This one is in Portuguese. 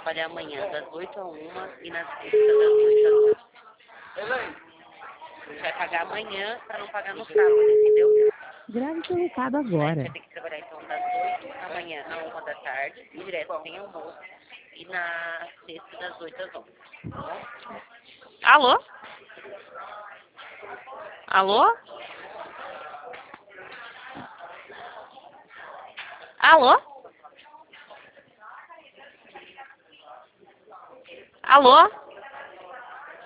trabalhar amanhã, das 8 às 1 e na sexta, das 8 às 11. A gente vai pagar amanhã pra não pagar no sábado, entendeu? Grave seu recado A gente agora. vai ter que trabalhar então das 8 da manhã à 1 da tarde, direto sem almoço, e na sexta das 8 às 11. Tá bom? Alô? Alô? Alô? Alô?